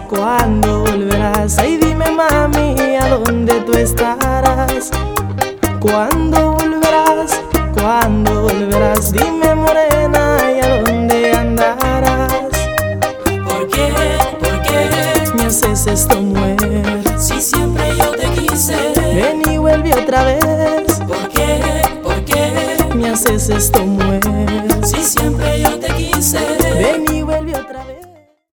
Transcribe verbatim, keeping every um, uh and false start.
¿Cuándo volverás? Ay, dime, mami, ¿a dónde tú estarás? ¿Cuándo volverás? ¿Cuándo volverás? Dime, morena, ¿y a dónde andarás? ¿Por qué? ¿Por qué? Me haces esto, mujer. Si siempre yo te quise. Ven y vuelve otra vez. ¿Por qué? ¿Por qué? Me haces esto, mujer.